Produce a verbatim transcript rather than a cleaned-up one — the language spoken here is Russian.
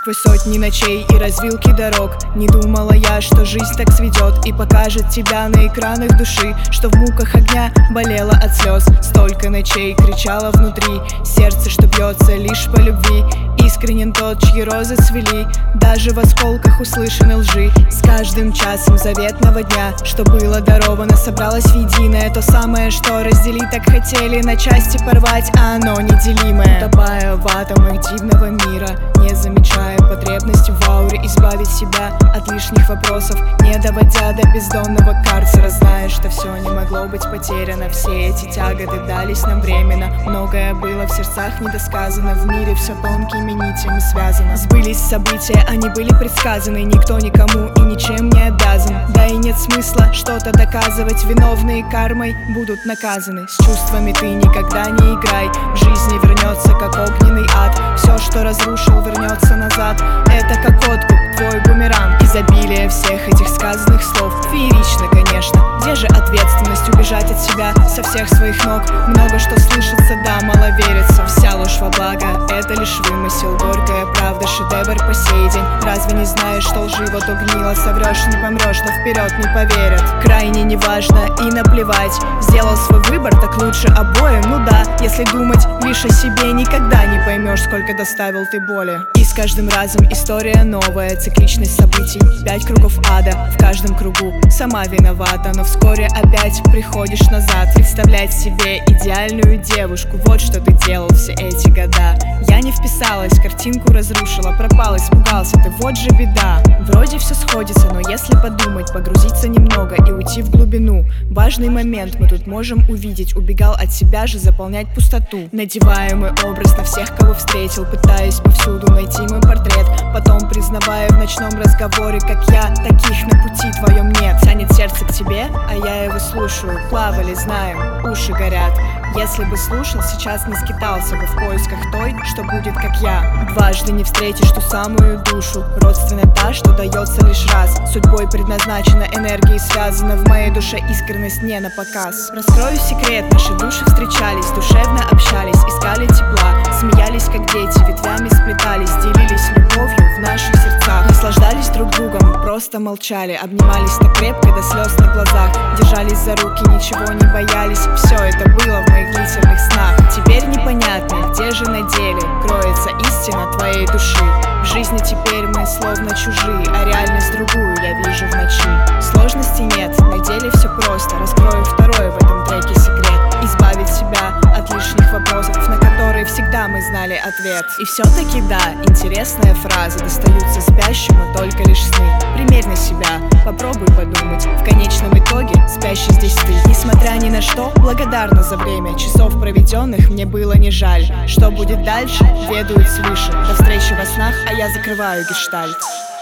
Сквозь сотни ночей и развилки дорог не думала я, что жизнь так сведет и покажет тебя на экранах души, что в муках огня болела от слез. Столько ночей кричала внутри, сердце, что бьется лишь по любви. Искренен тот, чьи розы цвели даже в осколках услышанной лжи. С каждым часом заветного дня, что было даровано, собралось в единое. То самое, что разделить так хотели, на части порвать, а оно неделимое. Утопая в атомах дивного мира, не замечая потребности в ауре, избавить себя от лишних вопросов, не доводя до бездонного карцера, зная, что все не могло быть потеряно. Все эти тяготы дались нам временно, многое было в сердцах недосказано, в мире все тонкими нитями связано. Сбылись события, они были предсказаны, никто никому и ничем не обязан. Да и нет смысла что-то доказывать, виновные кармой будут наказаны. С чувствами ты никогда не играй, в жизни вернется как огненный ад. Все, что разрушил, вернется назад, это как откуп, твой бумеранг. Изобилие всех этих сказанных слов феерично, конечно. Где же ответственность убежать от себя со всех своих ног? Много что слышится, да, мало верится. Вся ложь во благо, это лишь вымысел. Горькая правда, шедевр по сей день. Разве не знаешь, что лживо то гнило? Соврешь, не помрешь, но вперед не поверят. Крайне неважно и наплевать, сделал свой выбор, так лучше обоим. Ну да, если думать лишь о себе, никогда не поймешь, сколько доставил ты боли. И с каждым разом история новая, цикличность событий, пять кругов ада, в каждом кругу сама виновата. Но вскоре опять приходишь назад, представлять себе идеальную девушку. Вот что ты делал все эти года. Я не вписалась, картинку разрушила, пропал, испугался ты, вот же беда. Вроде все сходится, но если подумать, погрузиться немного и уйти в глубину, важный момент мы тут можем увидеть. Убегал от себя же заполнять пустоту. Надеваемый образ на всех, кого встретил, пытаясь повсюду найти мой портрет, потом признавая в ночном разговоре, как я, таких на пути твоем нет. Тянет сердце к тебе, а я его слушаю. Плавали, знаем, уши горят. Если бы слушал, сейчас не скитался бы в поисках той, что будет как я. Дважды не встретишь ту самую душу, родственная та, что дается лишь раз. Судьбой предназначена, энергией связана, в моей душе искренность не на показ. Раскрою секрет, наши души встречались, душевно общались, искали тепла, смеялись как дети, ветвями сплетались, делились любовью в наших сердцах, наслаждались друг другом, просто молчали, обнимались так крепко до слез на глазах, держались за руки, ничего не боялись. Все это было в моих длительных снах. Теперь непонятно, где же на деле кроется истина твоей души. В жизни теперь мы словно чужие, а реальность другую я вижу в ночи. Сложностей нет, на деле все просто. Раскрою второй в этом треке секрет, избавить себя от лишних вопросов, на которые всегда мы знали ответ. И все-таки да, интересная фраза, достаются спящему только лишь сны. Примерь на себя, попробуй подумать, в конечном итоге спящий здесь ты. Несмотря ни на что, благодарна за время часов проведенных, мне было не жаль. Что будет дальше, ведают свыше. До встречи во снах, а я закрываю гештальт.